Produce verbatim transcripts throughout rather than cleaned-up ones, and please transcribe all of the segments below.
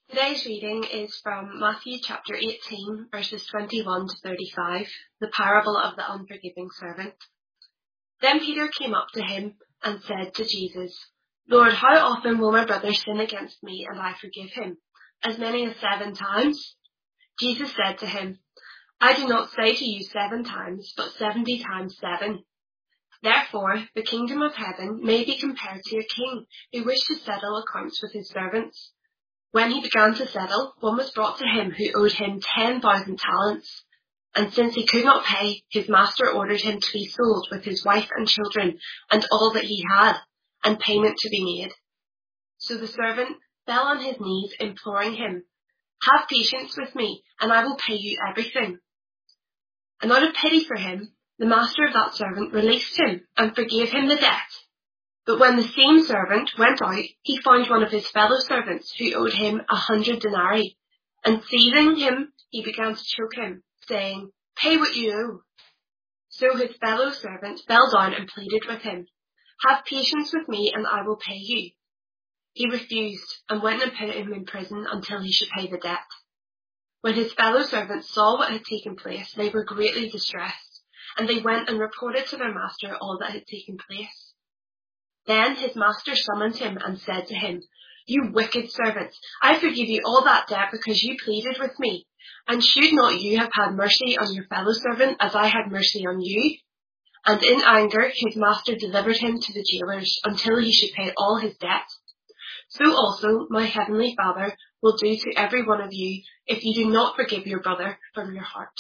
Today's reading is from Matthew chapter eighteen, verses twenty-one to thirty-five, the parable of the unforgiving servant. Then Peter came up to him and said to Jesus, "Lord, how often will my brother sin against me and I forgive him? As many as seven times?" Jesus said to him, "I do not say to you seven times, but seventy times seven. Therefore, the kingdom of heaven may be compared to a king who wished to settle accounts with his servants. When he began to settle, one was brought to him who owed him ten thousand talents. And since he could not pay, his master ordered him to be sold with his wife and children and all that he had, and payment to be made. So the servant fell on his knees, imploring him, 'Have patience with me, and I will pay you everything.' And out of pity for him, the master of that servant released him and forgave him the debt. But when the same servant went out, he found one of his fellow servants who owed him a hundred denarii. And seizing him, he began to choke him, saying, 'Pay what you owe.' So his fellow servant fell down and pleaded with him, 'Have patience with me and I will pay you.' He refused and went and put him in prison until he should pay the debt. When his fellow servants saw what had taken place, they were greatly distressed, and they went and reported to their master all that had taken place. Then his master summoned him and said to him, 'You wicked servant, I forgive you all that debt because you pleaded with me. And should not you have had mercy on your fellow servant as I had mercy on you?' And in anger his master delivered him to the jailers until he should pay all his debt. So also my heavenly Father will do to every one of you if you do not forgive your brother from your heart."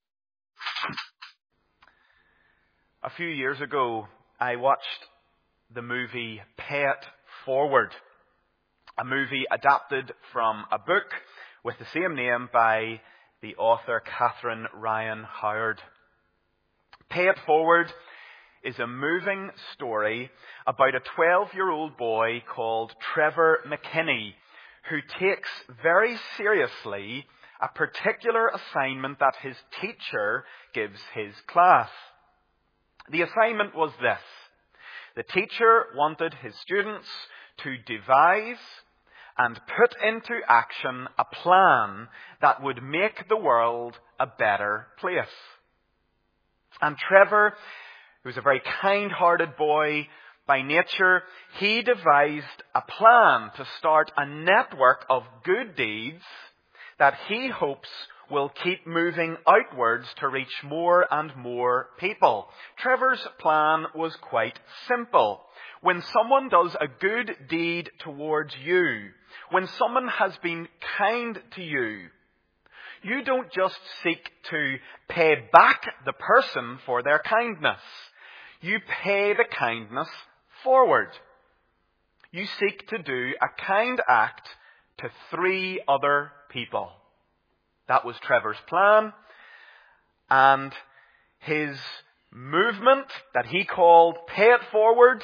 A few years ago, I watched the movie Pay It Forward, a movie adapted from a book with the same name by the author Catherine Ryan Howard. Pay It Forward is a moving story about a twelve-year-old boy called Trevor McKinney, who takes very seriously a particular assignment that his teacher gives his class. The assignment was this. The teacher wanted his students to devise and put into action a plan that would make the world a better place. And Trevor, who was a very kind-hearted boy by nature, he devised a plan to start a network of good deeds that he hopes will keep moving outwards to reach more and more people. Trevor's plan was quite simple. When someone does a good deed towards you, when someone has been kind to you, you don't just seek to pay back the person for their kindness. You pay the kindness forward. You seek to do a kind act to three other people. That was Trevor's plan, and his movement that he called Pay It Forward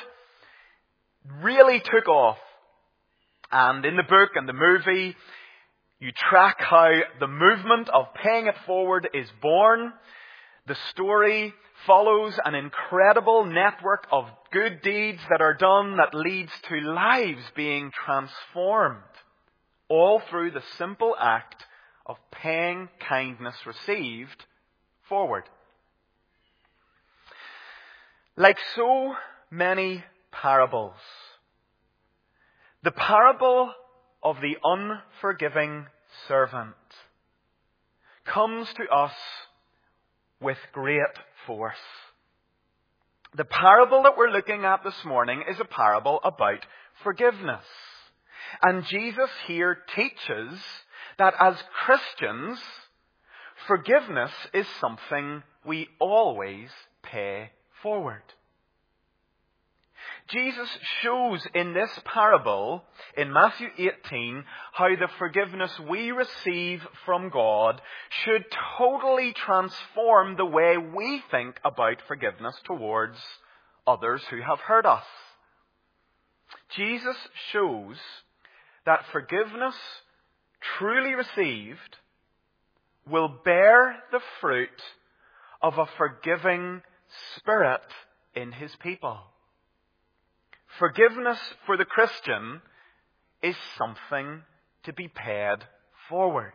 really took off. And in the book and the movie, you track how the movement of Paying It Forward is born. The story follows an incredible network of good deeds that are done that leads to lives being transformed, all through the simple act of paying kindness received forward. Like so many parables, the parable of the unforgiving servant comes to us with great force. The parable that we're looking at this morning is a parable about forgiveness. And Jesus here teaches that as Christians, forgiveness is something we always pay forward. Jesus shows in this parable, in Matthew eighteen, how the forgiveness we receive from God should totally transform the way we think about forgiveness towards others who have hurt us. Jesus shows that forgiveness truly received will bear the fruit of a forgiving spirit in his people. Forgiveness for the Christian is something to be paid forward.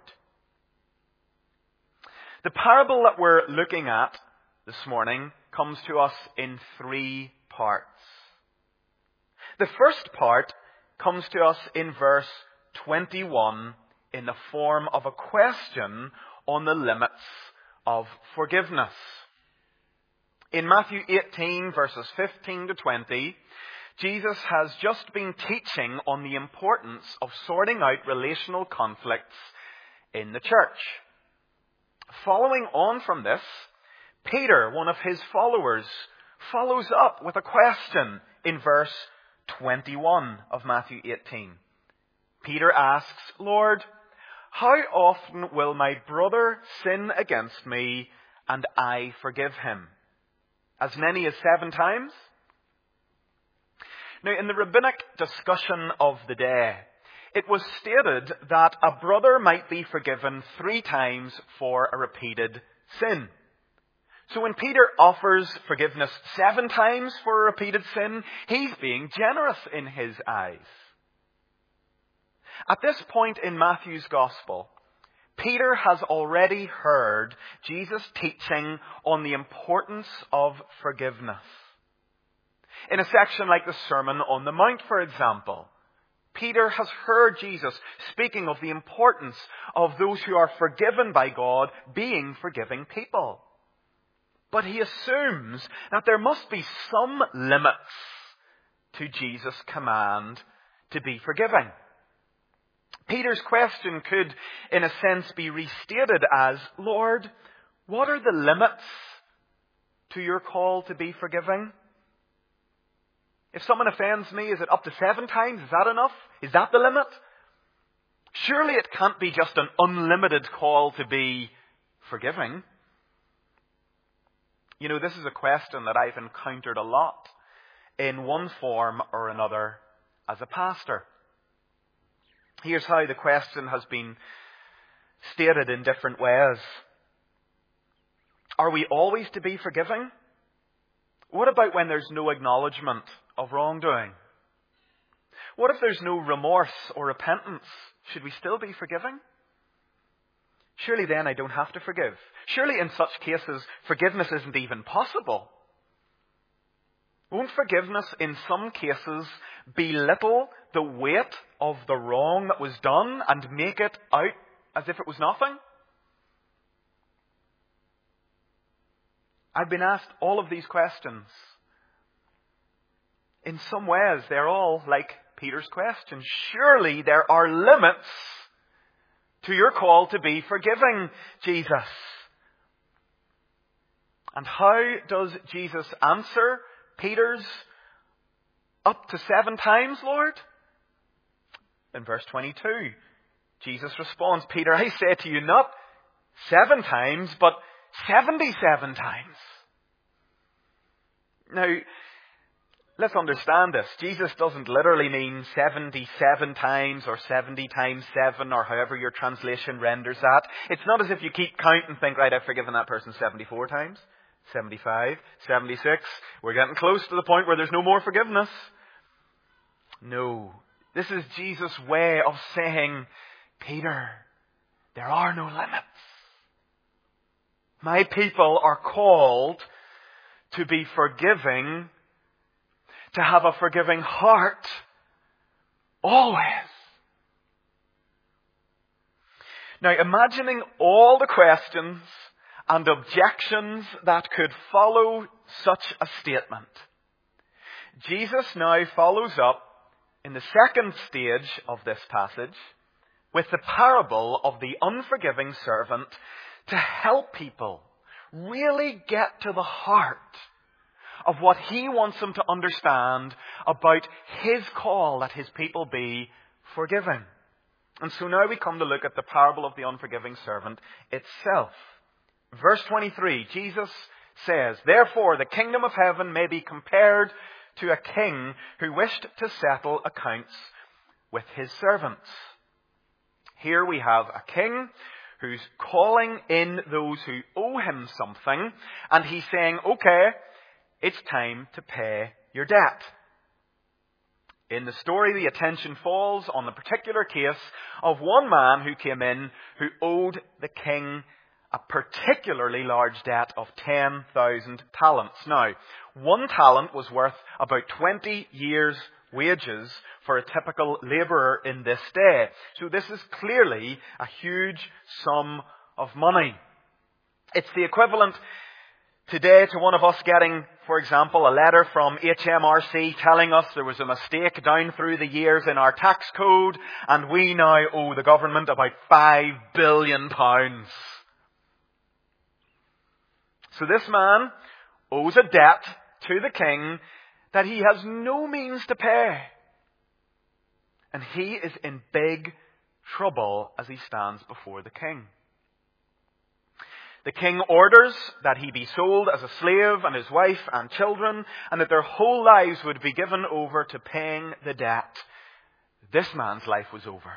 The parable that we're looking at this morning comes to us in three parts. The first part comes to us in verse twenty-one in the form of a question on the limits of forgiveness. In Matthew eighteen, verses fifteen to twenty, Jesus has just been teaching on the importance of sorting out relational conflicts in the church. Following on from this, Peter, one of his followers, follows up with a question in verse twenty-one of Matthew eighteen. Peter asks, "Lord, how often will my brother sin against me and I forgive him? As many as seven times?" Now, in the rabbinic discussion of the day, it was stated that a brother might be forgiven three times for a repeated sin. So when Peter offers forgiveness seven times for a repeated sin, he's being generous in his eyes. At this point in Matthew's Gospel, Peter has already heard Jesus' teaching on the importance of forgiveness. In a section like the Sermon on the Mount, for example, Peter has heard Jesus speaking of the importance of those who are forgiven by God being forgiving people. But he assumes that there must be some limits to Jesus' command to be forgiving. Peter's question could, in a sense, be restated as, "Lord, what are the limits to your call to be forgiving? If someone offends me, is it up to seven times? Is that enough? Is that the limit? Surely it can't be just an unlimited call to be forgiving." You know, this is a question that I've encountered a lot in one form or another as a pastor. Here's how the question has been stated in different ways. Are we always to be forgiving? What about when there's no acknowledgement of wrongdoing? What if there's no remorse or repentance? Should we still be forgiving? Surely then I don't have to forgive. Surely in such cases, forgiveness isn't even possible. Won't forgiveness in some cases belittle the weight of the wrong that was done and make it out as if it was nothing? I've been asked all of these questions. In some ways, they're all like Peter's question. Surely there are limits to your call to be forgiving, Jesus. And how does Jesus answer Peter's up to seven times, Lord? In verse twenty-two, Jesus responds, "Peter, I say to you, not seven times, but seventy-seven times." Now, let's understand this. Jesus doesn't literally mean seventy-seven times or seventy times seven or however your translation renders that. It's not as if you keep count and think, right, I've forgiven that person seventy-four times, seventy-five, seventy-six. We're getting close to the point where there's no more forgiveness. No. This is Jesus' way of saying, Peter, there are no limits. My people are called to be forgiving, to have a forgiving heart, always. Now, imagining all the questions and objections that could follow such a statement, Jesus now follows up in the second stage of this passage with the parable of the unforgiving servant to help people really get to the heart of what he wants them to understand about his call that his people be forgiving. And so now we come to look at the parable of the unforgiving servant itself. Verse twenty-three, Jesus says, "Therefore the kingdom of heaven may be compared to a king who wished to settle accounts with his servants." Here we have a king who's calling in those who owe him something, and he's saying, okay, it's time to pay your debt. In the story, the attention falls on the particular case of one man who came in who owed the king a particularly large debt of ten thousand talents. Now, one talent was worth about twenty years' wages for a typical labourer in this day. So this is clearly a huge sum of money. It's the equivalent today to one of us getting, for example, a letter from H M R C telling us there was a mistake down through the years in our tax code and we now owe the government about five billion pounds. So this man owes a debt to the king that he has no means to pay. And he is in big trouble as he stands before the king. The king orders that he be sold as a slave and his wife and children, and that their whole lives would be given over to paying the debt. This man's life was over.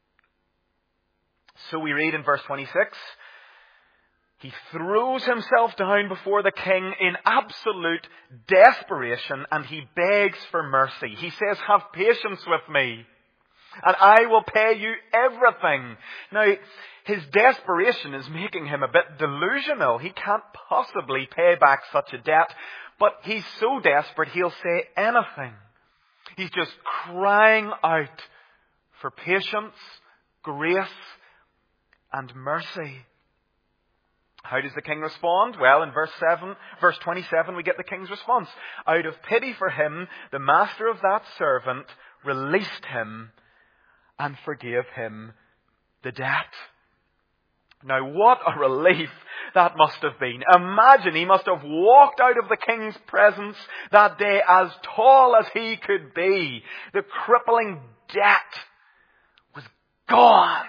So we read in verse twenty-six, he throws himself down before the king in absolute desperation and he begs for mercy. He says, "Have patience with me and I will pay you everything." Now, his desperation is making him a bit delusional. He can't possibly pay back such a debt, but he's so desperate he'll say anything. He's just crying out for patience, grace, and mercy. How does the king respond? Well, in verse seven, verse twenty-seven, we get the king's response. Out of pity for him, the master of that servant released him and forgave him the debt. Now, what a relief that must have been. Imagine he must have walked out of the king's presence that day as tall as he could be. The crippling debt was gone.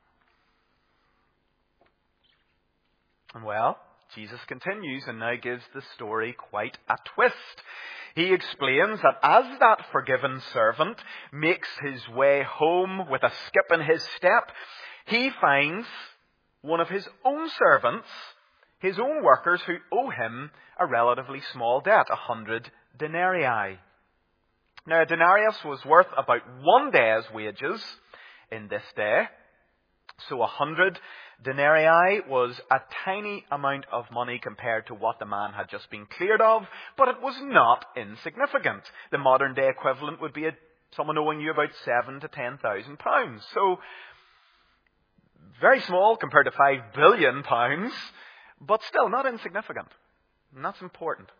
And well, Jesus continues and now gives the story quite a twist. He explains that as that forgiven servant makes his way home with a skip in his step, he finds one of his own servants, his own workers, who owe him a relatively small debt, a hundred denarii. Now, a denarius was worth about one day's wages in this day. So a hundred denarii was a tiny amount of money compared to what the man had just been cleared of, but it was not insignificant. The modern day equivalent would be a, someone owing you about seven to ten thousand pounds. So very small compared to five billion pounds, but still not insignificant. And that's important.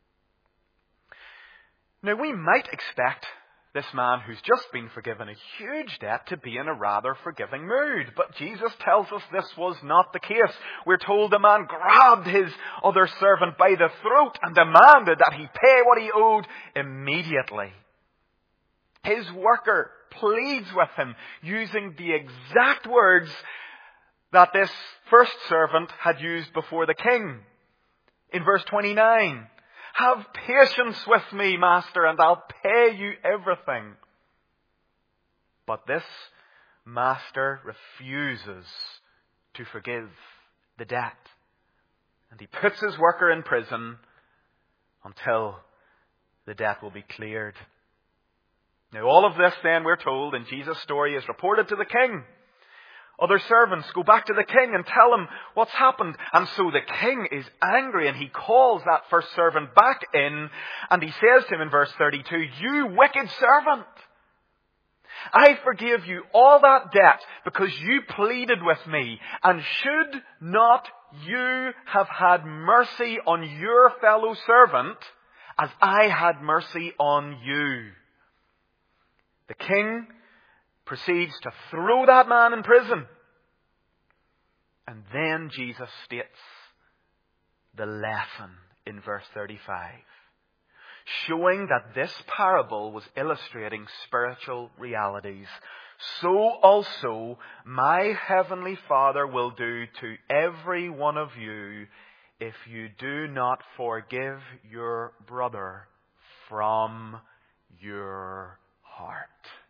Now, we might expect this man who's just been forgiven a huge debt to be in a rather forgiving mood. But Jesus tells us this was not the case. We're told the man grabbed his other servant by the throat and demanded that he pay what he owed immediately. His worker pleads with him using the exact words that this first servant had used before the king. In verse twenty-nine, "Have patience with me, master, and I'll pay you everything." But this master refuses to forgive the debt. And he puts his worker in prison until the debt will be cleared. Now, all of this, then, we're told in Jesus' story, is reported to the king. Other servants go back to the king and tell him what's happened. And so the king is angry and he calls that first servant back in and he says to him in verse thirty-two, "You wicked servant! I forgive you all that debt because you pleaded with me. And should not you have had mercy on your fellow servant as I had mercy on you?" The king proceeds to throw that man in prison. And then Jesus states the lesson in verse thirty-five, showing that this parable was illustrating spiritual realities. "So also my heavenly Father will do to every one of you if you do not forgive your brother from your heart."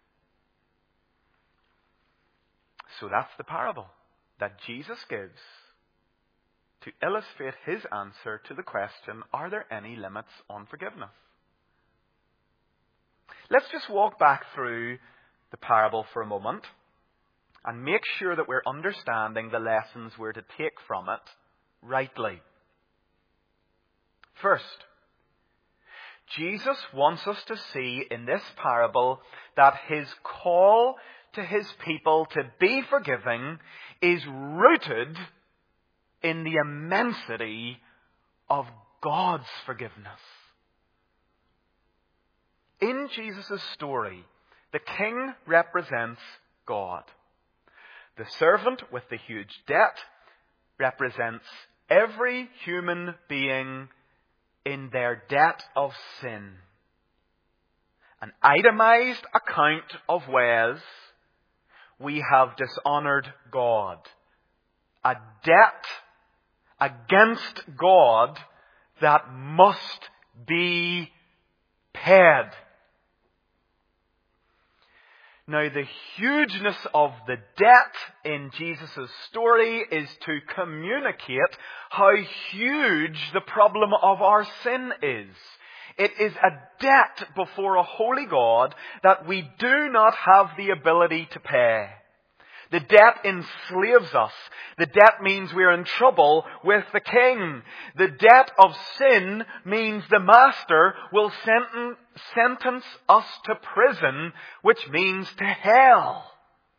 So that's the parable that Jesus gives to illustrate his answer to the question, are there any limits on forgiveness? Let's just walk back through the parable for a moment and make sure that we're understanding the lessons we're to take from it rightly. First, Jesus wants us to see in this parable that his call to his people to be forgiving is rooted in the immensity of God's forgiveness. In Jesus' story, the king represents God. The servant with the huge debt represents every human being in their debt of sin. An itemized account of ways we have dishonored God. A debt against God that must be paid. Now, the hugeness of the debt in Jesus' story is to communicate how huge the problem of our sin is. It is a debt before a holy God that we do not have the ability to pay. The debt enslaves us. The debt means we're in trouble with the king. The debt of sin means the master will senten- sentence us to prison, which means to hell.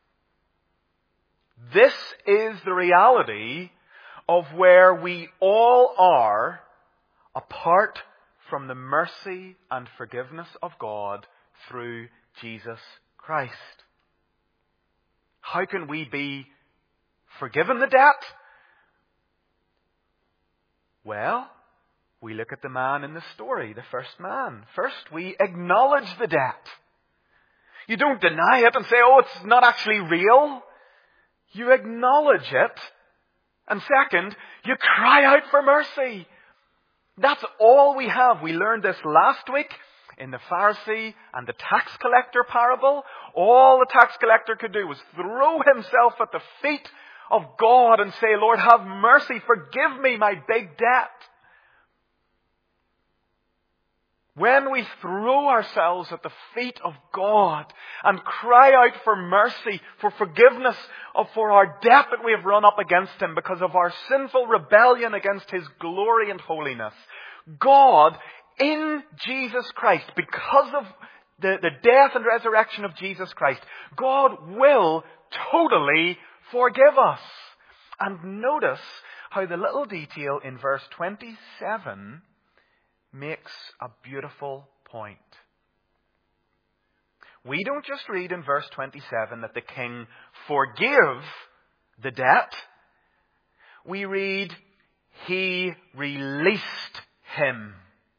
This is the reality of where we all are apart from the mercy and forgiveness of God through Jesus Christ. How can we be forgiven the debt? Well, we look at the man in the story, the first man. First, we acknowledge the debt. You don't deny it and say, oh, it's not actually real. You acknowledge it. And second, you cry out for mercy. That's all we have. We learned this last week in the Pharisee and the tax collector parable. All the tax collector could do was throw himself at the feet of God and say, Lord, have mercy, forgive me my big debt. When we throw ourselves at the feet of God and cry out for mercy, for forgiveness of for our debt that we have run up against Him because of our sinful rebellion against His glory and holiness, God, in Jesus Christ, because of the, the death and resurrection of Jesus Christ, God will totally forgive us. And notice how the little detail in verse twenty-seven makes a beautiful point. We don't just read in verse twenty-seven that the king forgave the debt. We read, He released him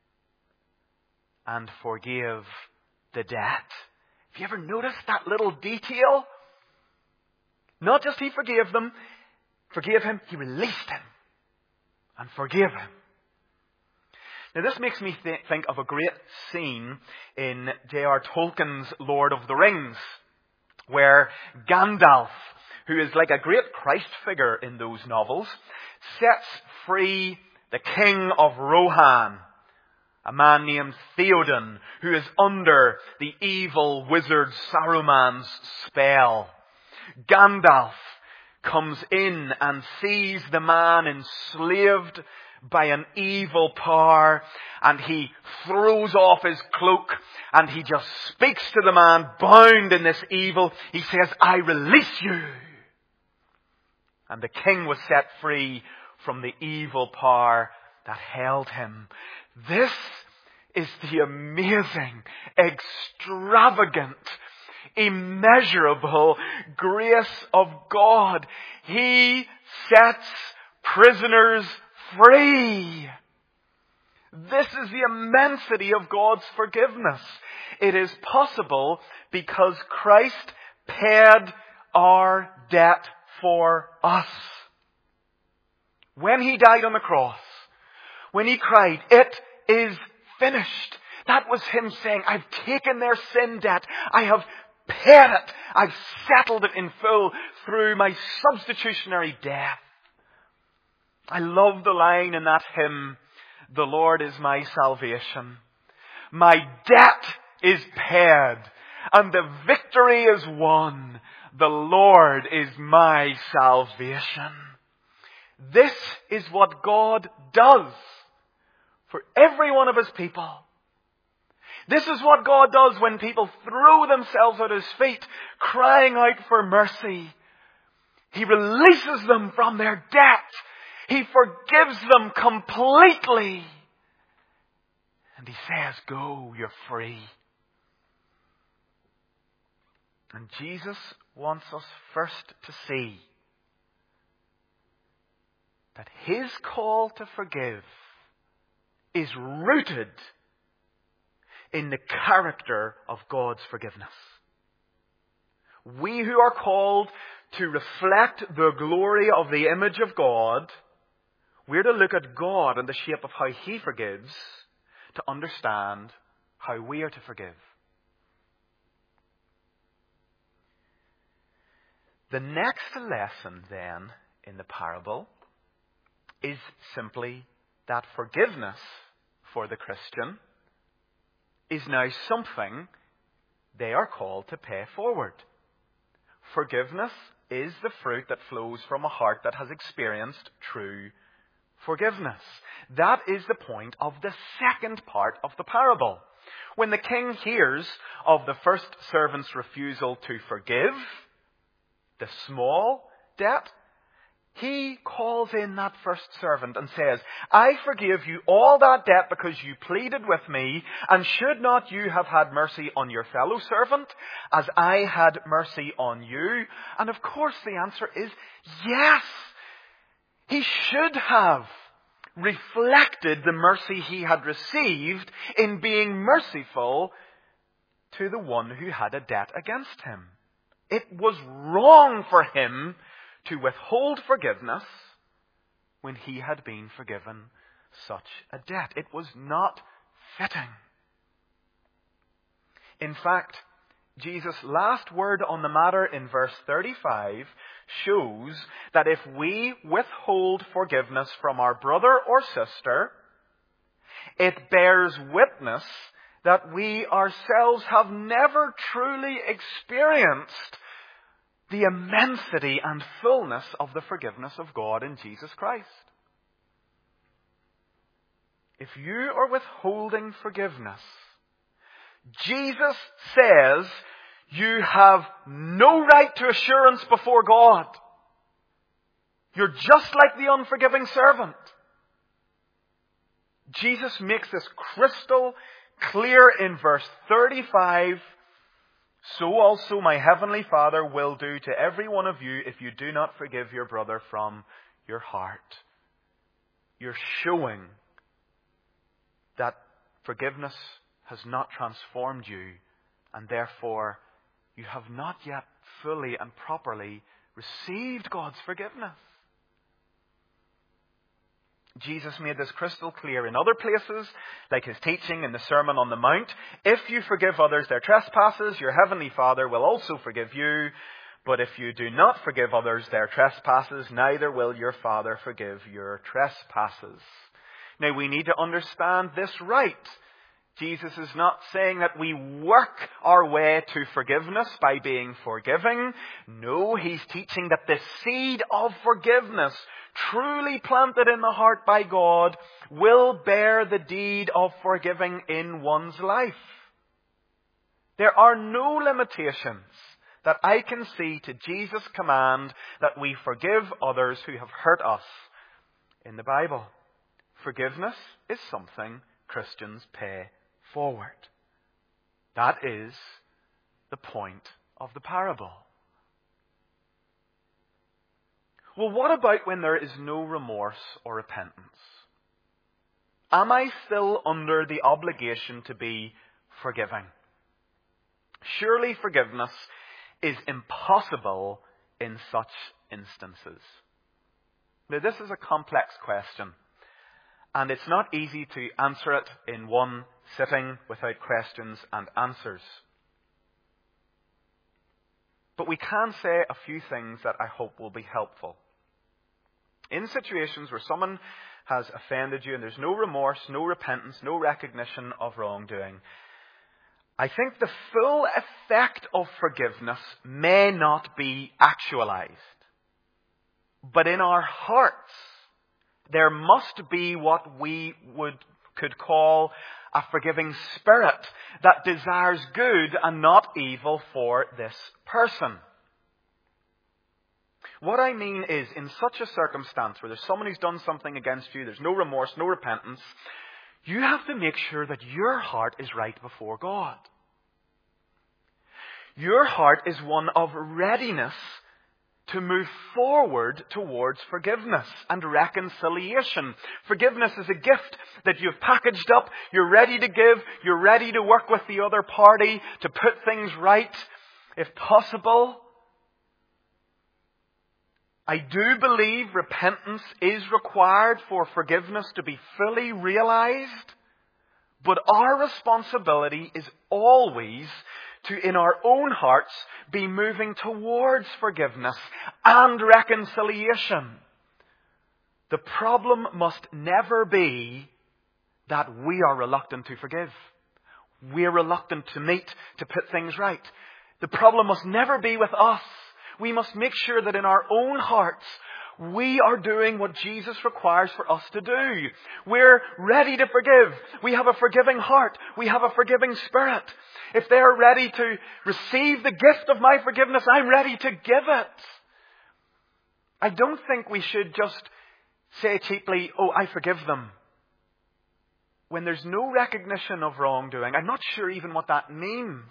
and forgave the debt. Have you ever noticed that little detail? Not just He forgave them, forgave him, He released him and forgave him. Now this makes me th- think of a great scene in J R Tolkien's Lord of the Rings, where Gandalf, who is like a great Christ figure in those novels, sets free the king of Rohan, a man named Theoden, who is under the evil wizard Saruman's spell. Gandalf comes in and sees the man enslaved by an evil power, and he throws off his cloak and he just speaks to the man bound in this evil. He says, I release you. And the king was set free from the evil power that held him. This is the amazing, extravagant, immeasurable grace of God. He sets prisoners free. This is the immensity of God's forgiveness. It is possible because Christ paid our debt for us. When He died on the cross, when He cried, it is finished, that was Him saying, I've taken their sin debt. I have paid it. I've settled it in full through my substitutionary death. I love the line in that hymn, the Lord is my salvation. My debt is paid, and the victory is won. The Lord is my salvation. This is what God does for every one of His people. This is what God does when people throw themselves at His feet, crying out for mercy. He releases them from their debt. He forgives them completely. And He says, go, you're free. And Jesus wants us first to see that His call to forgive is rooted in the character of God's forgiveness. We who are called to reflect the glory of the image of God, we're to look at God in the shape of how He forgives to understand how we are to forgive. The next lesson then in the parable is simply that forgiveness for the Christian is now something they are called to pay forward. Forgiveness is the fruit that flows from a heart that has experienced true forgiveness. That is the point of the second part of the parable. When the king hears of the first servant's refusal to forgive the small debt, he calls in that first servant and says, I forgive you all that debt because you pleaded with me, and should not you have had mercy on your fellow servant as I had mercy on you? And of course the answer is yes. He should have reflected the mercy he had received in being merciful to the one who had a debt against him. It was wrong for him to withhold forgiveness when he had been forgiven such a debt. It was not fitting. In fact, Jesus' last word on the matter in verse thirty-five shows that if we withhold forgiveness from our brother or sister, it bears witness that we ourselves have never truly experienced the immensity and fullness of the forgiveness of God in Jesus Christ. If you are withholding forgiveness, Jesus says you have no right to assurance before God. You're just like the unforgiving servant. Jesus makes this crystal clear in verse thirty-five. So also my heavenly Father will do to every one of you if you do not forgive your brother from your heart. You're showing that forgiveness has not transformed you, and therefore you have not yet fully and properly received God's forgiveness. Jesus made this crystal clear in other places, like His teaching in the Sermon on the Mount. If you forgive others their trespasses, your heavenly Father will also forgive you. But if you do not forgive others their trespasses, neither will your Father forgive your trespasses. Now, we need to understand this right. Jesus is not saying that we work our way to forgiveness by being forgiving. No, He's teaching that the seed of forgiveness, truly planted in the heart by God, will bear the deed of forgiving in one's life. There are no limitations that I can see to Jesus' command that we forgive others who have hurt us in the Bible. Forgiveness is something Christians pay forward. That is the point of the parable. Well, what about when there is no remorse or repentance? Am I still under the obligation to be forgiving? Surely forgiveness is impossible in such instances. Now, this is a complex question, and it's not easy to answer it in one sitting without questions and answers. But we can say a few things that I hope will be helpful. In situations where someone has offended you and there's no remorse, no repentance, no recognition of wrongdoing, I think the full effect of forgiveness may not be actualized. But in our hearts, there must be what we would could call a forgiving spirit that desires good and not evil for this person. What I mean is, in such a circumstance where there's someone who's done something against you, there's no remorse, no repentance, you have to make sure that your heart is right before God. Your heart is one of readiness to move forward towards forgiveness and reconciliation. Forgiveness is a gift that you've packaged up. You're ready to give. You're ready to work with the other party to put things right, if possible. I do believe repentance is required for forgiveness to be fully realized. But our responsibility is always to, in our own hearts, be moving towards forgiveness and reconciliation. The problem must never be that we are reluctant to forgive. We're reluctant to meet, to put things right. The problem must never be with us. We must make sure that in our own hearts, we are doing what Jesus requires for us to do. We're ready to forgive. We have a forgiving heart. We have a forgiving spirit. If they're ready to receive the gift of my forgiveness, I'm ready to give it. I don't think we should just say cheaply, oh, I forgive them, when there's no recognition of wrongdoing. I'm not sure even what that means.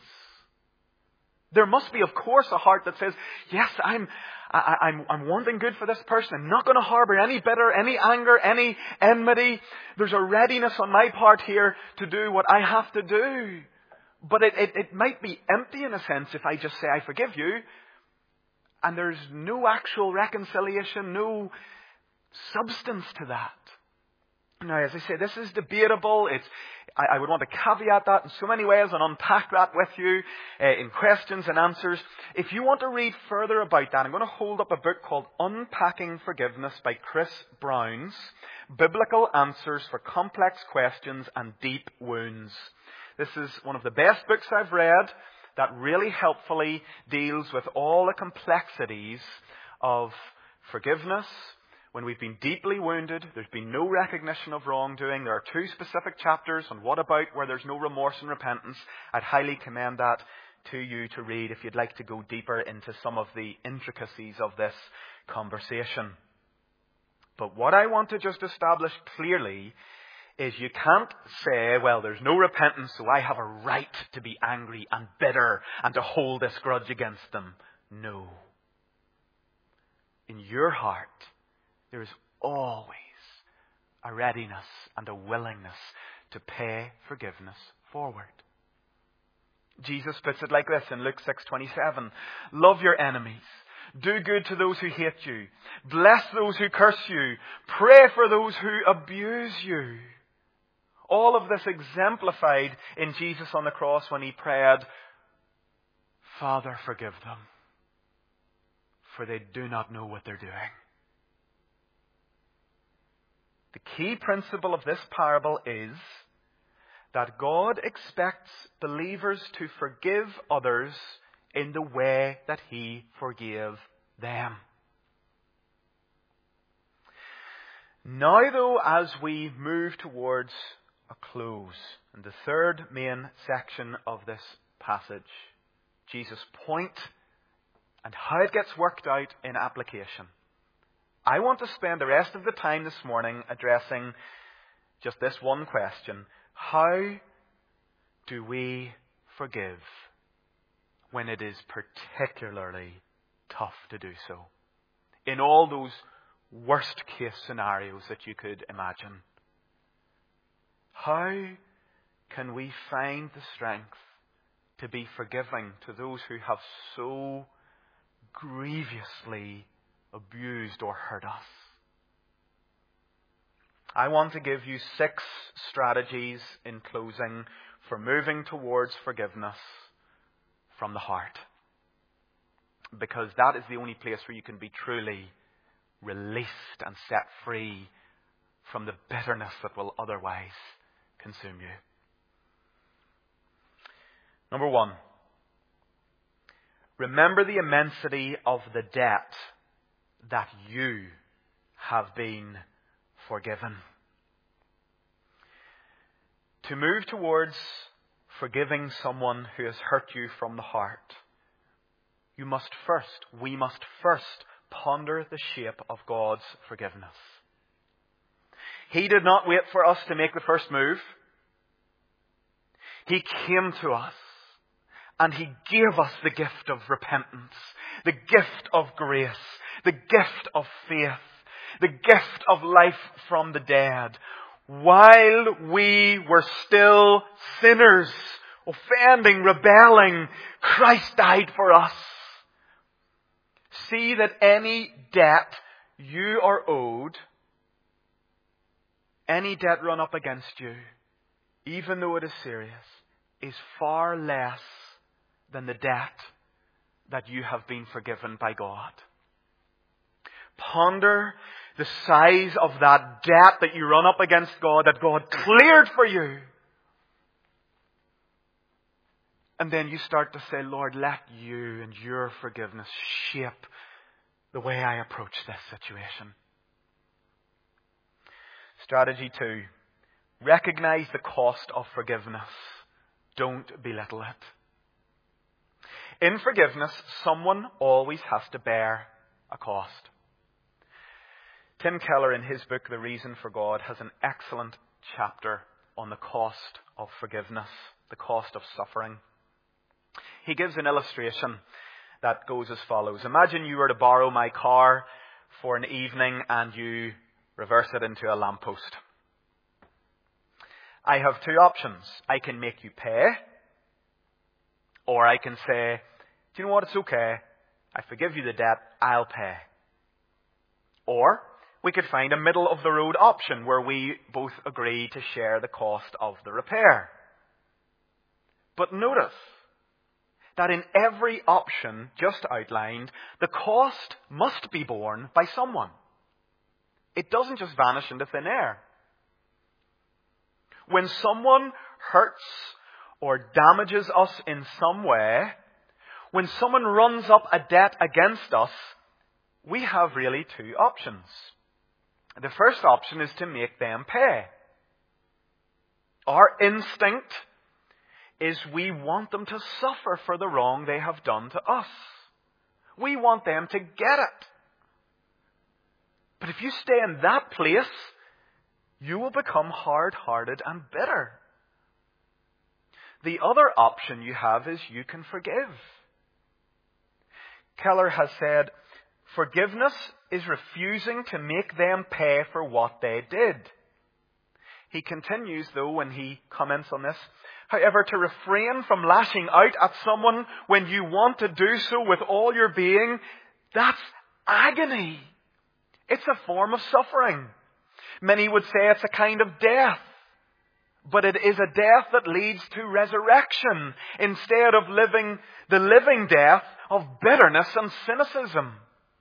There must be, of course, a heart that says, yes, I'm, I, I'm, I'm wanting good for this person. I'm not going to harbor any bitter, any anger, any enmity. There's a readiness on my part here to do what I have to do. But it, it, it might be empty in a sense if I just say, I forgive you. And there's no actual reconciliation, no substance to that. Now, as I say, this is debatable. It's, I, I would want to caveat that in so many ways and unpack that with you uh, in questions and answers. If you want to read further about that, I'm going to hold up a book called Unpacking Forgiveness by Chris Brown's Biblical Answers for Complex Questions and Deep Wounds. This is one of the best books I've read that really helpfully deals with all the complexities of forgiveness. When we've been deeply wounded, there's been no recognition of wrongdoing. There are two specific chapters on what about where there's no remorse and repentance. I'd highly commend that to you to read if you'd like to go deeper into some of the intricacies of this conversation. But what I want to just establish clearly is you can't say, well, there's no repentance, so I have a right to be angry and bitter and to hold this grudge against them. No. In your heart, there is always a readiness and a willingness to pay forgiveness forward. Jesus puts it like this in Luke six twenty-seven. Love your enemies. Do good to those who hate you. Bless those who curse you. Pray for those who abuse you. All of this exemplified in Jesus on the cross when he prayed, Father, forgive them, for they do not know what they're doing. The key principle of this parable is that God expects believers to forgive others in the way that he forgave them. Now, though, as we move towards a close, in the third main section of this passage, Jesus' point and how it gets worked out in application. I want to spend the rest of the time this morning addressing just this one question. How do we forgive when it is particularly tough to do so? In all those worst case scenarios that you could imagine. How can we find the strength to be forgiving to those who have so grievously abused or hurt us? I want to give you six strategies in closing for moving towards forgiveness from the heart. Because that is the only place where you can be truly released and set free from the bitterness that will otherwise consume you. Number one, remember the immensity of the debt that you have been forgiven. To move towards forgiving someone who has hurt you from the heart, you must first, we must first ponder the shape of God's forgiveness. He did not wait for us to make the first move. He came to us and He gave us the gift of repentance, the gift of grace, the gift of faith, the gift of life from the dead. While we were still sinners, offending, rebelling, Christ died for us. See that any debt you are owed, any debt run up against you, even though it is serious, is far less than the debt that you have been forgiven by God. Ponder the size of that debt that you run up against God, that God cleared for you. And then you start to say, Lord, let you and your forgiveness shape the way I approach this situation. Strategy two. Recognize the cost of forgiveness. Don't belittle it. In forgiveness, someone always has to bear a cost. Tim Keller, in his book, The Reason for God, has an excellent chapter on the cost of forgiveness, the cost of suffering. He gives an illustration that goes as follows. Imagine you were to borrow my car for an evening and you reverse it into a lamppost. I have two options. I can make you pay, or I can say, do you know what, it's okay. I forgive you the debt, I'll pay. Or we could find a middle of the road option where we both agree to share the cost of the repair. But notice that in every option just outlined, the cost must be borne by someone. It doesn't just vanish into thin air. When someone hurts or damages us in some way, when someone runs up a debt against us, we have really two options. The first option is to make them pay. Our instinct is we want them to suffer for the wrong they have done to us. We want them to get it. But if you stay in that place, you will become hard-hearted and bitter. The other option you have is you can forgive. Keller has said, forgiveness is refusing to make them pay for what they did. He continues, though, when he comments on this, however, to refrain from lashing out at someone when you want to do so with all your being, that's agony. It's a form of suffering. Many would say it's a kind of death. But it is a death that leads to resurrection instead of living the living death of bitterness and cynicism.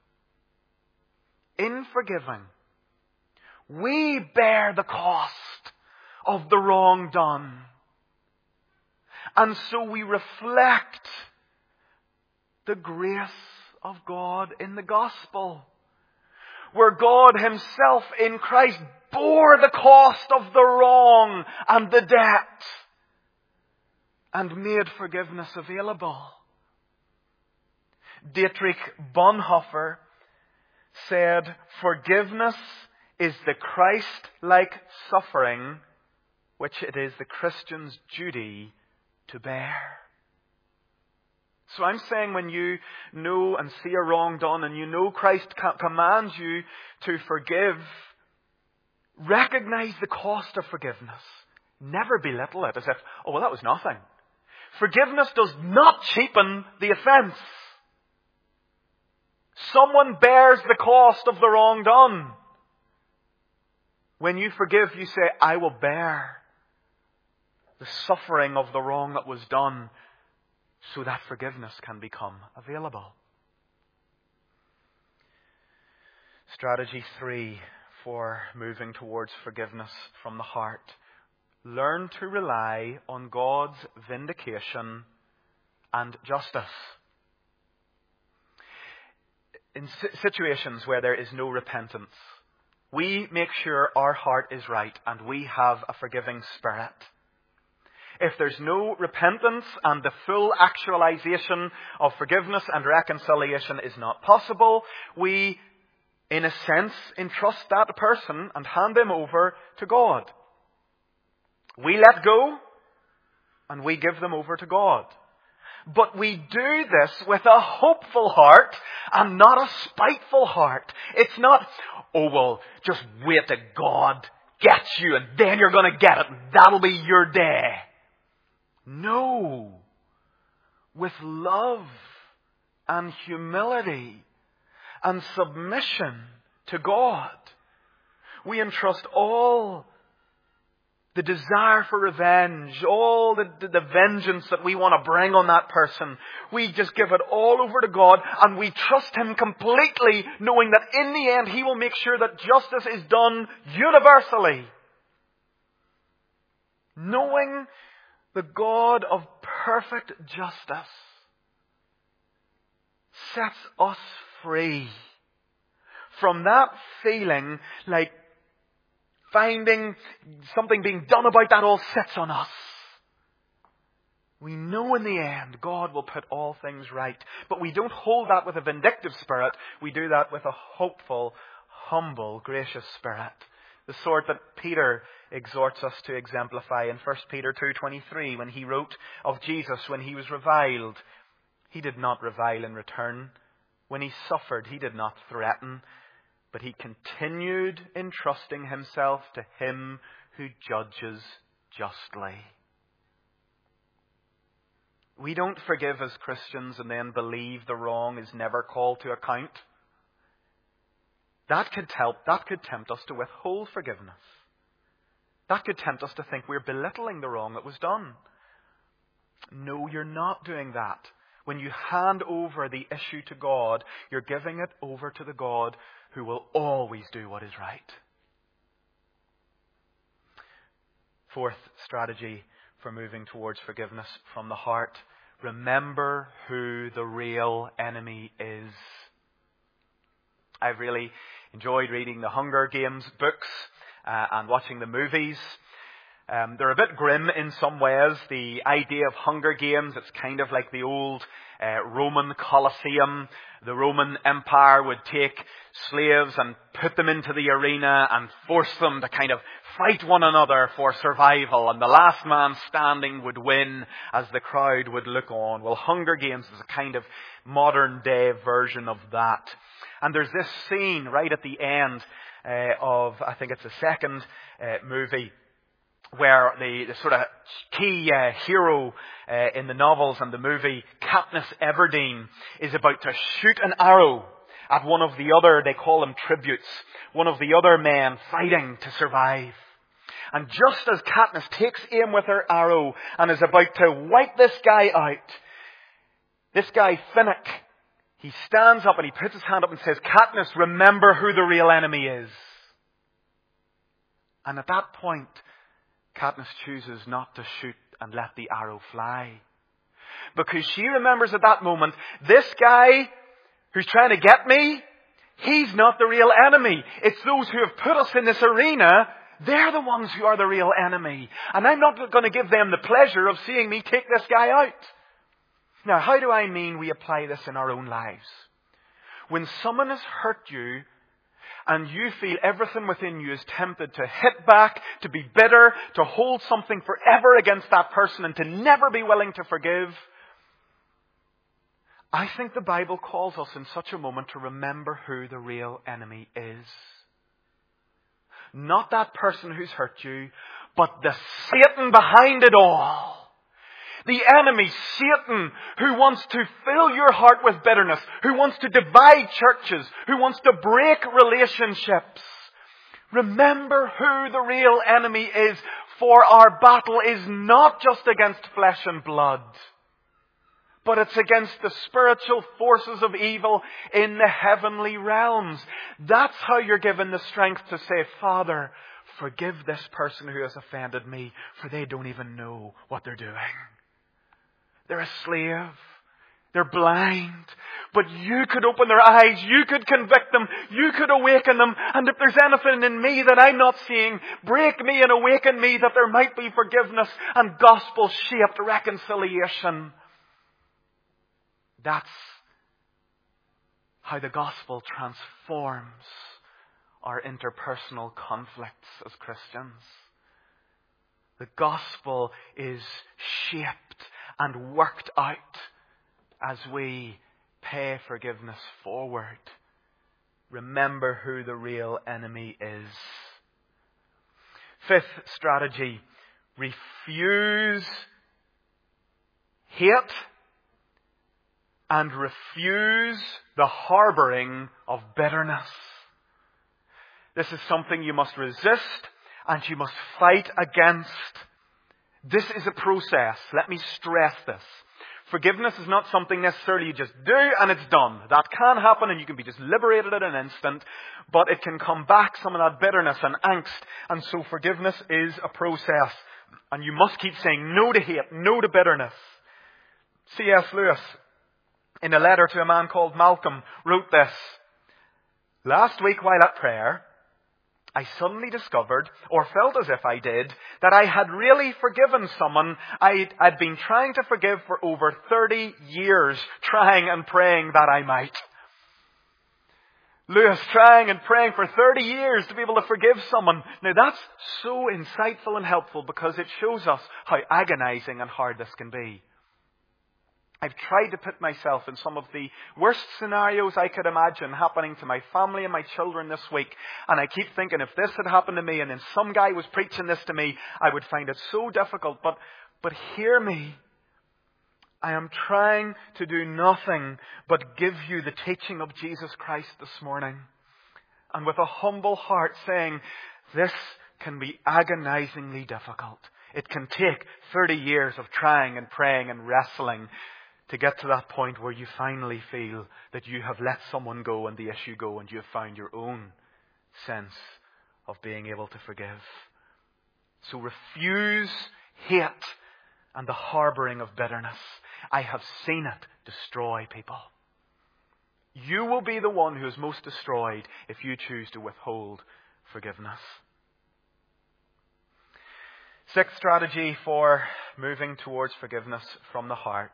In forgiving, we bear the cost of the wrong done. And so we reflect the grace of God in the gospel, where God Himself in Christ bore the cost of the wrong and the debt and made forgiveness available. Dietrich Bonhoeffer said, forgiveness is the Christ-like suffering which it is the Christian's duty to bear. So I'm saying when you know and see a wrong done and you know Christ commands you to forgive, recognize the cost of forgiveness. Never belittle it as if, oh, well, that was nothing. Forgiveness does not cheapen the offense. Someone bears the cost of the wrong done. When you forgive, you say, I will bear the suffering of the wrong that was done so that forgiveness can become available. Strategy three for moving towards forgiveness from the heart. Learn to rely on God's vindication and justice. In situations where there is no repentance, we make sure our heart is right and we have a forgiving spirit. If there's no repentance and the full actualization of forgiveness and reconciliation is not possible, we, in a sense, entrust that person and hand them over to God. We let go and we give them over to God. But we do this with a hopeful heart and not a spiteful heart. It's not, oh, well, just wait till God gets you and then you're going to get it and that'll be your day. No. With love and humility and submission to God, we entrust all the desire for revenge, all the, the, the vengeance that we want to bring on that person. We just give it all over to God and we trust Him completely, knowing that in the end He will make sure that justice is done universally. Knowing the God of perfect justice sets us free from that feeling like finding something being done about that all sits on us. We know in the end God will put all things right. But we don't hold that with a vindictive spirit. We do that with a hopeful, humble, gracious spirit. The sort that Peter exhorts us to exemplify in First Peter two twenty-three when he wrote of Jesus when He was reviled. He did not revile in return. When He suffered, He did not threaten. But He continued entrusting Himself to Him who judges justly. We don't forgive as Christians and then believe the wrong is never called to account. That could help, that could tempt us to withhold forgiveness. That could tempt us to think we're belittling the wrong that was done. No, you're not doing that. When you hand over the issue to God, you're giving it over to the God who will always do what is right. Fourth strategy for moving towards forgiveness from the heart. Remember who the real enemy is. I've really enjoyed reading the Hunger Games books uh, and watching the movies. Um, they're a bit grim in some ways. The idea of Hunger Games, it's kind of like the old uh, Roman Colosseum. The Roman Empire would take slaves and put them into the arena and force them to kind of fight one another for survival. And the last man standing would win as the crowd would look on. Well, Hunger Games is a kind of modern day version of that. And there's this scene right at the end uh, of, I think it's the second uh, movie, where the, the sort of key uh, hero uh, in the novels and the movie, Katniss Everdeen, is about to shoot an arrow at one of the other, they call them tributes, one of the other men fighting to survive. And just as Katniss takes aim with her arrow and is about to wipe this guy out, this guy Finnick, he stands up and he puts his hand up and says, "Katniss, remember who the real enemy is." And at that point, Katniss chooses not to shoot and let the arrow fly. Because she remembers at that moment, this guy who's trying to get me, he's not the real enemy. It's those who have put us in this arena, they're the ones who are the real enemy. And I'm not going to give them the pleasure of seeing me take this guy out. Now, how do I mean we apply this in our own lives? When someone has hurt you, and you feel everything within you is tempted to hit back, to be bitter, to hold something forever against that person and to never be willing to forgive, I think the Bible calls us in such a moment to remember who the real enemy is. Not that person who's hurt you, but the Satan behind it all. The enemy, Satan, who wants to fill your heart with bitterness, who wants to divide churches, who wants to break relationships. Remember who the real enemy is, for our battle is not just against flesh and blood, but it's against the spiritual forces of evil in the heavenly realms. That's how you're given the strength to say, "Father, forgive this person who has offended me, for they don't even know what they're doing." They're a slave. They're blind. But you could open their eyes. You could convict them. You could awaken them. And if there's anything in me that I'm not seeing, break me and awaken me that there might be forgiveness and gospel-shaped reconciliation. That's how the gospel transforms our interpersonal conflicts as Christians. The gospel is shaped and worked out as we pay forgiveness forward. Remember who the real enemy is. Fifth strategy, refuse hate and refuse the harboring of bitterness. This is something you must resist and you must fight against. This is a process. Let me stress this. Forgiveness is not something necessarily you just do and it's done. That can happen and you can be just liberated in an instant. But it can come back, some of that bitterness and angst. And so forgiveness is a process. And you must keep saying no to hate, no to bitterness. C S Lewis, in a letter to a man called Malcolm, wrote this. Last week while at prayer, I suddenly discovered, or felt as if I did, that I had really forgiven someone I'd, I'd been trying to forgive for over thirty years, trying and praying that I might. Lewis trying and praying for thirty years to be able to forgive someone. Now that's so insightful and helpful because it shows us how agonizing and hard this can be. I've tried to put myself in some of the worst scenarios I could imagine happening to my family and my children this week. And I keep thinking if this had happened to me and then some guy was preaching this to me, I would find it so difficult. But, but hear me. I am trying to do nothing but give you the teaching of Jesus Christ this morning. And with a humble heart saying, this can be agonizingly difficult. It can take thirty years of trying and praying and wrestling to get to that point where you finally feel that you have let someone go and the issue go and you have found your own sense of being able to forgive. So refuse hate and the harboring of bitterness. I have seen it destroy people. You will be the one who is most destroyed if you choose to withhold forgiveness. Sixth strategy for moving towards forgiveness from the heart.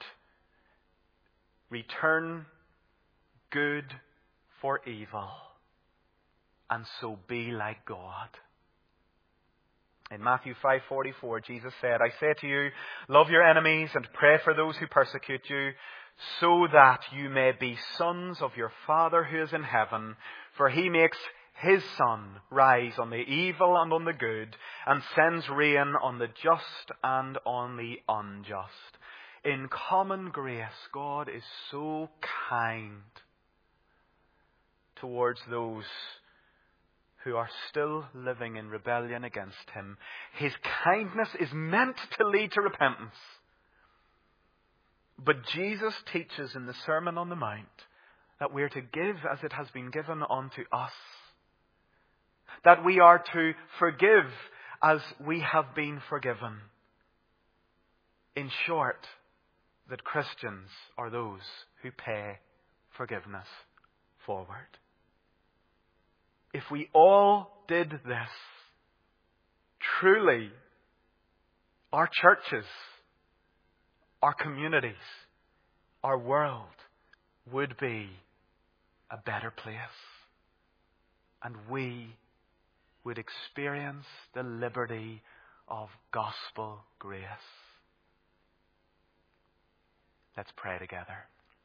Return good for evil, and so be like God. In Matthew five forty-four, Jesus said, I say to you, love your enemies and pray for those who persecute you, so that you may be sons of your Father who is in heaven. For he makes his sun rise on the evil and on the good, and sends rain on the just and on the unjust. In common grace, God is so kind towards those who are still living in rebellion against him. His kindness is meant to lead to repentance. But Jesus teaches in the Sermon on the Mount that we are to give as it has been given unto us. That we are to forgive as we have been forgiven. In short, that Christians are those who pay forgiveness forward. If we all did this, truly, our churches, our communities, our world would be a better place. And we would experience the liberty of gospel grace. Let's pray together.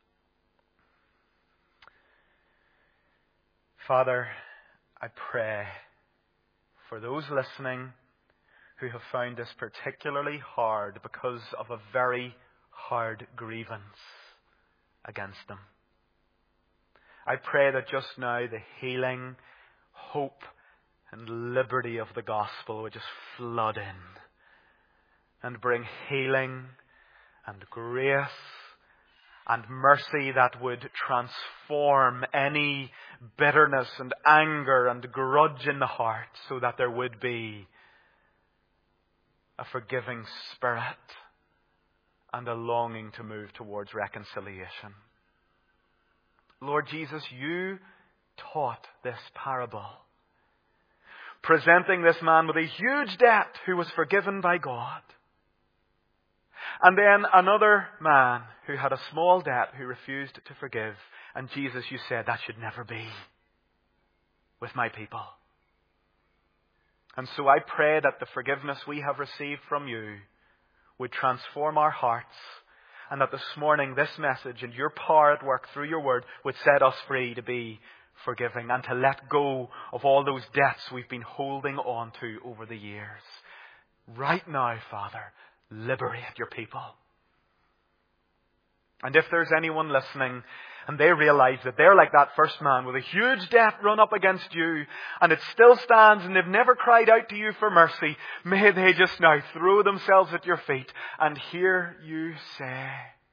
Father, I pray for those listening who have found this particularly hard because of a very hard grievance against them. I pray that just now the healing, hope, and liberty of the gospel would just flood in and bring healing and grace and mercy that would transform any bitterness and anger and grudge in the heart, so that there would be a forgiving spirit and a longing to move towards reconciliation. Lord Jesus, you taught this parable, presenting this man with a huge debt who was forgiven by God. And then another man who had a small debt who refused to forgive. And Jesus, you said that should never be with my people. And so I pray that the forgiveness we have received from you would transform our hearts, and that this morning this message and your power at work through your word would set us free to be forgiving and to let go of all those debts we've been holding on to over the years. Right now, Father, liberate your people. And if there's anyone listening and they realize that they're like that first man with a huge debt run up against you, and it still stands and they've never cried out to you for mercy, may they just now throw themselves at your feet and hear you say,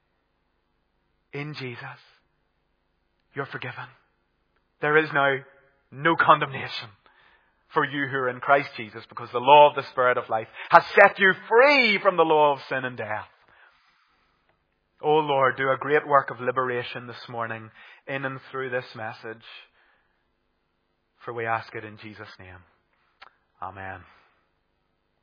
in Jesus, you're forgiven. There is now no condemnation for you who are in Christ Jesus, because the law of the Spirit of life has set you free from the law of sin and death. Oh Lord, do a great work of liberation this morning in and through this message. For we ask it in Jesus' name. Amen.